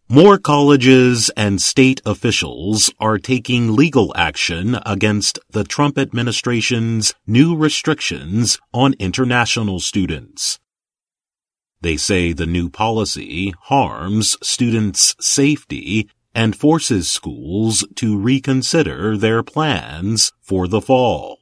More colleges and state officials are taking legal action against the Trump administration's new restrictions on international students. They say the new policy harms students' safety and forces schools to reconsider their plans for the fall.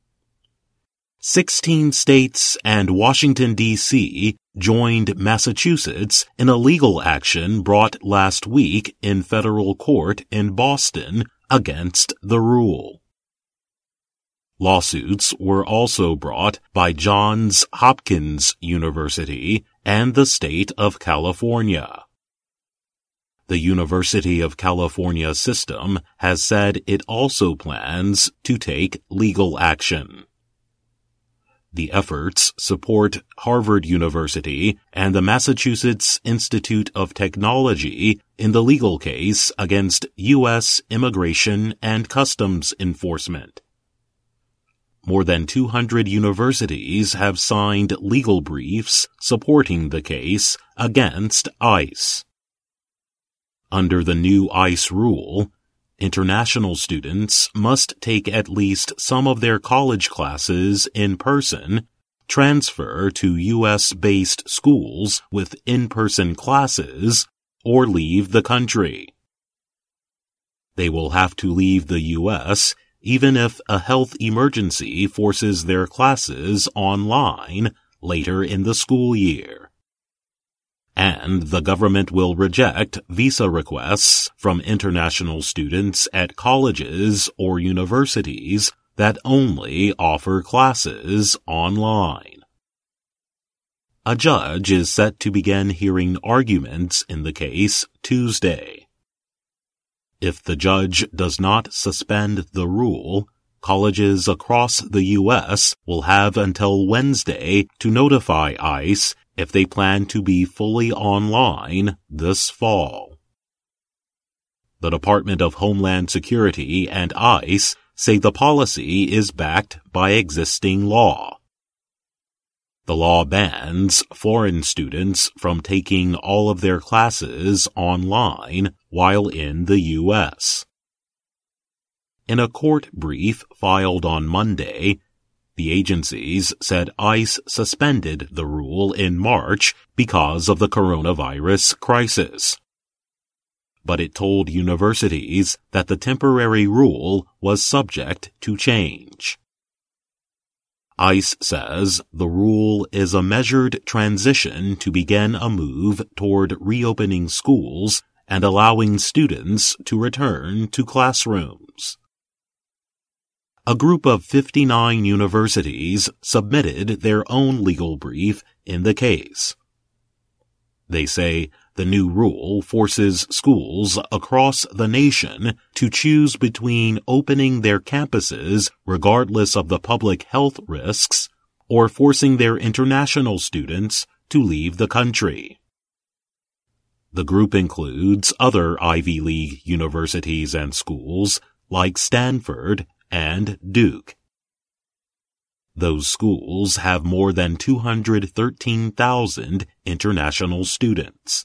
16 states and Washington, D.C. joined Massachusetts in a legal action brought last week in federal court in Boston against the rule. Lawsuits were also brought by Johns Hopkins University and the state of California. The University of California system has said it also plans to take legal action. The efforts support Harvard University and the Massachusetts Institute of Technology in the legal case against U.S. Immigration and Customs Enforcement. More than 200 universities have signed legal briefs supporting the case against ICE. Under the new ICE rule, international students must take at least some of their college classes in person, transfer to U.S.-based schools with in-person classes, or leave the country. They will have to leave the U.S. even if a health emergency forces their classes online later in the school year. And the government will reject visa requests from international students at colleges or universities that only offer classes online. A judge is set to begin hearing arguments in the case Tuesday. If the judge does not suspend the rule, colleges across the U.S. will have until Wednesday to notify ICE if they plan to be fully online this fall. The Department of Homeland Security and ICE say the policy is backed by existing law. The law bans foreign students from taking all of their classes online while in the U.S. In a court brief filed on Monday, the agencies said ICE suspended the rule in March because of the coronavirus crisis. But it told universities that the temporary rule was subject to change. ICE says the rule is a measured transition to begin a move toward reopening schools and allowing students to return to classrooms. A group of 59 universities submitted their own legal brief in the case. They say the new rule forces schools across the nation to choose between opening their campuses regardless of the public health risks or forcing their international students to leave the country. The group includes other Ivy League universities and schools like Stanford and Duke. Those schools have more than 213,000 international students.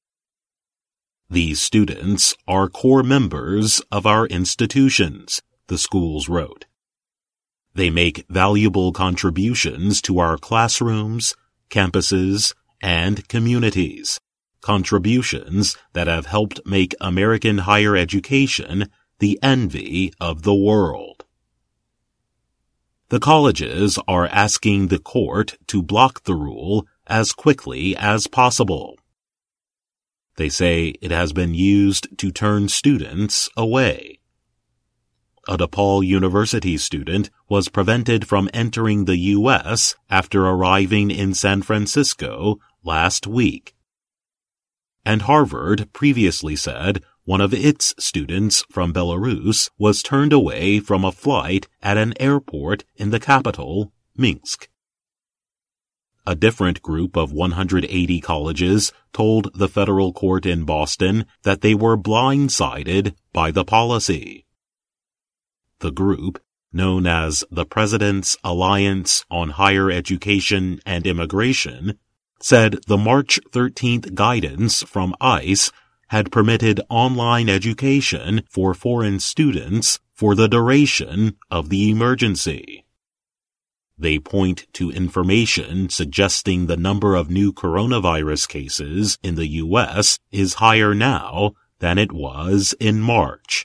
These students are core members of our institutions, the schools wrote. They make valuable contributions to our classrooms, campuses, and communities, contributions that have helped make American higher education the envy of the world. The colleges are asking the court to block the rule as quickly as possible. They say it has been used to turn students away. A DePaul University student was prevented from entering the U.S. after arriving in San Francisco last week. And Harvard previously said one of its students from Belarus was turned away from a flight at an airport in the capital, Minsk. A different group of 180 colleges told the federal court in Boston that they were blindsided by the policy. The group, known as the President's Alliance on Higher Education and Immigration, said the March 13th guidance from ICE had permitted online education for foreign students for the duration of the emergency. They point to information suggesting the number of new coronavirus cases in the U.S. is higher now than it was in March.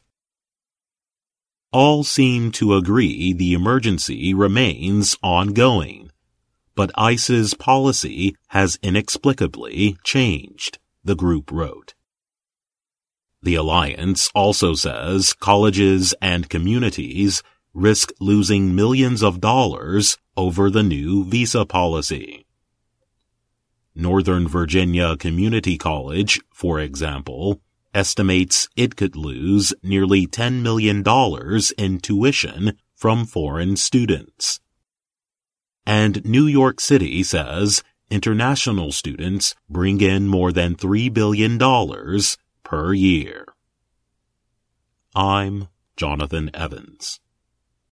All seem to agree the emergency remains ongoing, but ICE's policy has inexplicably changed, the group wrote. The alliance also says colleges and communities risk losing millions of dollars over the new visa policy. Northern Virginia Community College, for example, estimates it could lose nearly $10 million in tuition from foreign students. And New York City says international students bring in more than $3 billion per year. I'm Jonathan Evans.